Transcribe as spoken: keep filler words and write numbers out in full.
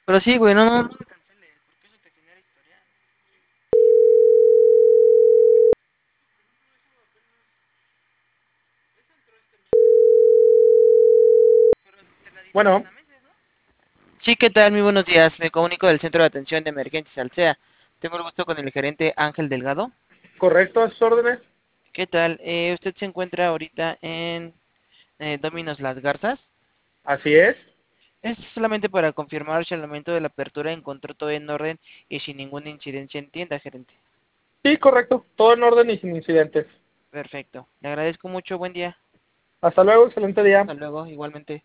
Pero sí, güey, no, no, no me canceles, porque eso te genera historial. Eso entró este mes. Pero te la Bueno, diferencian a meses, ¿no? Sí, ¿qué tal? Muy buenos días. Me comunico del Centro de Atención de Emergencias Alsea. Tengo el gusto con el gerente Ángel Delgado. correcto, a sus órdenes. ¿Qué tal? Eh, usted se encuentra ahorita en eh, Dominos Las Garzas. Así es. Es solamente para confirmar si al momento de la apertura encontró todo en orden y sin ninguna incidencia en tienda, gerente. Sí, correcto. Todo en orden y sin incidentes. Perfecto. Le agradezco mucho. Buen día. Hasta luego, excelente día. Hasta luego, igualmente.